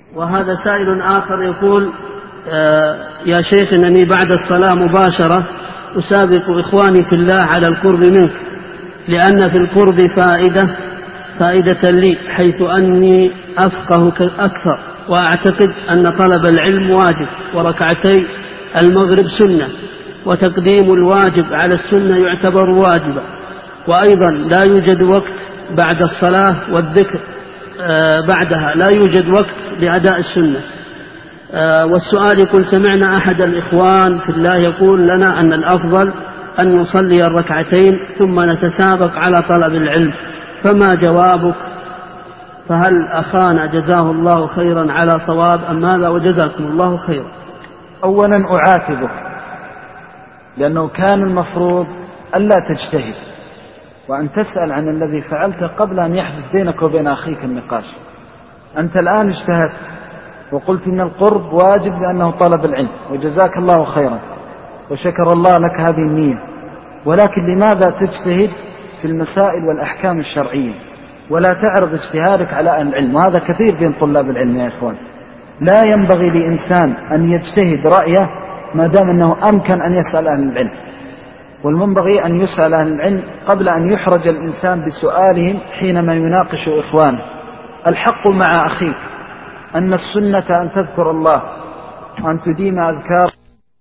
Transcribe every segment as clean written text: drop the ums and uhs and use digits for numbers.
وهذا سائل آخر يقول: يا شيخ، إنني بعد الصلاة مباشرة أسابق إخواني في الله على القرب منك، لأن في القرب فائدة لي، حيث أني أفقه أكثر، وأعتقد أن طلب العلم واجب، وركعتي المغرب سنة، وتقديم الواجب على السنة يعتبر واجبا، وأيضا لا يوجد وقت بعد الصلاة والذكر بعدها، لا يوجد وقت لأداء السنة. والسؤال يقول: سمعنا أحد الإخوان في الله يقول لنا أن الأفضل أن نصلي الركعتين ثم نتسابق على طلب العلم، فما جوابك؟ فهل أخانا جزاه الله خيرا على صواب أم ماذا؟ وجزاكم الله خيرا. أولا أعاتبك، لأنه كان المفروض ألا تجتهد وأن تسأل عن الذي فعلته قبل أن يحدث بينك وبين أخيك النقاش. أنت الآن اجتهدت وقلت إن القرب واجب لأنه طلب العلم، وجزاك الله خيرا وشكر الله لك هذه النية، ولكن لماذا تجتهد في المسائل والأحكام الشرعية ولا تعرض اجتهادك على أهل العلم؟ وهذا كثير بين طلاب العلم يا إخوان. لا ينبغي لإنسان أن يجتهد رأيه ما دام أنه أمكن أن يسأل أهل العلم، والمنبغي أن يسأل أهل العلم قبل أن يحرج الإنسان بسؤالهم حينما يناقش إخوانه. الحق مع أخيك أن السنة أن تذكر الله وأن تديم أذكار،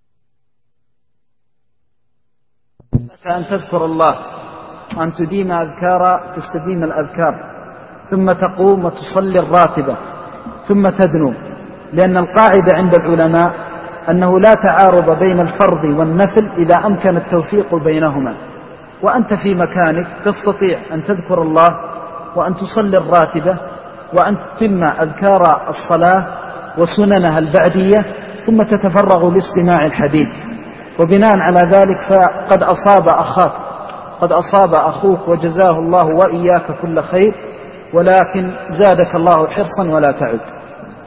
أن تذكر الله وأن تديم أذكار، تستديم الأذكار، ثم تقوم وتصلي الراتبة، ثم تدنو، لأن القاعدة عند العلماء أنه لا تعارض بين الفرض والنفل إذا أمكن التوفيق بينهما. وأنت في مكانك تستطيع أن تذكر الله وأن تصلي الراتبة وأن تتم أذكار الصلاة وسننها البعدية، ثم تتفرغ لاستماع الحديث. وبناء على ذلك فقد أصاب أخاك، قد أصاب أخوك وجزاه الله وإياك كل خير، ولكن زادك الله حرصا ولا تعد.